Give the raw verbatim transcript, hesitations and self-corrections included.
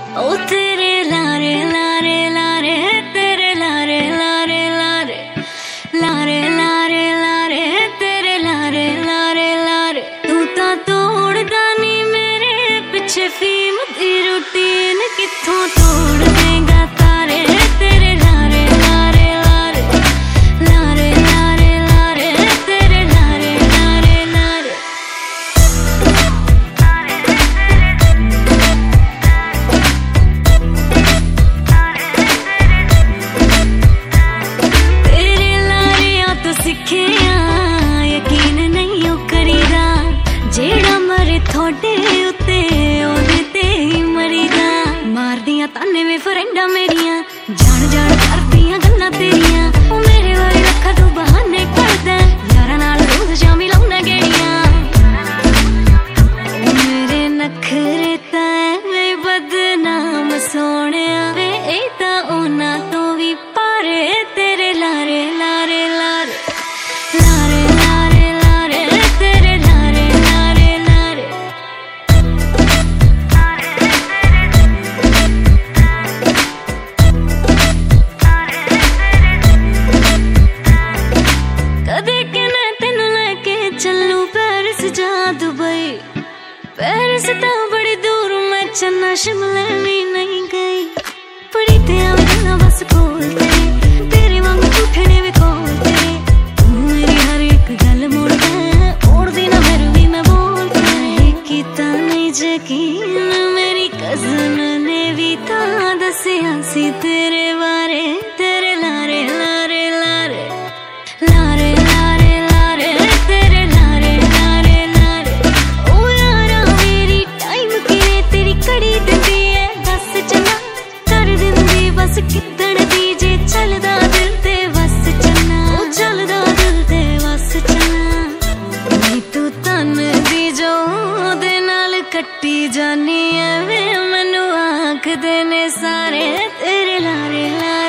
ओ तेरे लारे लारे लारे तेरे लारे लारे लारे लारे लारे लारे तेरे लारे लारे लारे तू ता तोड़दा नी मेरे पिछे फीम दी रूटीन कित्थों तोड़ देगा तारे तेरे लारे लारे लारे लारे लारे लारे तेरे लारे लारे लारे तेरे लारियां तो सिखे यकीन नहीं ओ करीदा जेड़ा मरे थोड़े उत्ते ओदे ते ही मरीदा मार दियां ताने वे फ्रेंडा मेरियां जान जान करदियां गल्लां तेरियां ओ मेरे वाले रखा तू बहाने करदा यारां नाल रोज शामी लाउना गेड़ियां ओ मेरे नखरे ता ऐवें बदनाम सोहणिया वे ए तां ओना तो भी पारे तेरे लारे लारे लारे लारे लारे लारे तेरे लारे लारे लारे कदे के मैं तेनू लेके चलू पेरिस जा दुबई पेरिस तां बड़ी दूर मैं चन्ना शिमले भी नहीं गई बड़ी ते आवे गल्लां बस कोल तेरे तेरे वांग झूठने वे कोल तेरे तू मेरी हर एक गल मोड़दा ओड़दी ना मेरे भी मैं बोलदा है कीता नहीं यकीन मेरी कज़न ने भी तां दस्सिया सी तेरे बारे तेरे लारे लारे लारे लारे लारे लारे तेरे लारे लारे लारे ओ यारा मेरी टाइम किने तेरी कड़ी दिंदी है दस चला कर दिंदी बस किदण दी जे चलदा दिल ते बस चलना ओ चलदा दिल ते बस चलना नहीं तू तन दी जो दे नाल कट्टी जानी है वे मैनू आखदे ने सारे तेरे लारे लारे